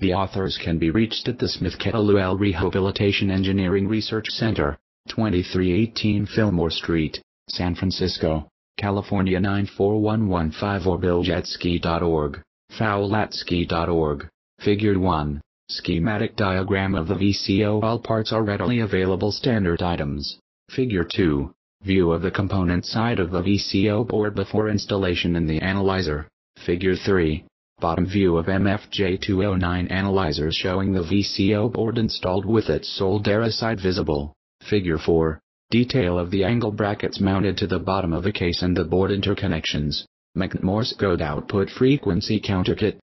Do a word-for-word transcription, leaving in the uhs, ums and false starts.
The authors can be reached at the Smith Kettlewell Rehabilitation Engineering Research Center, twenty-three eighteen Fillmore Street, San Francisco, California nine four one one five, or bill jet ski dot org, fowlatski dot org. Figure one. Schematic diagram of the V C O. All parts are readily available standard items. Figure two. View of the component side of the V C O board before installation in the analyzer. Figure three. Bottom view of M F J two oh nine analyzers showing the V C O board installed with its Soldera side visible. Figure four. Detail of the angle brackets mounted to the bottom of the case and the board interconnections. Morse code output frequency counter kit.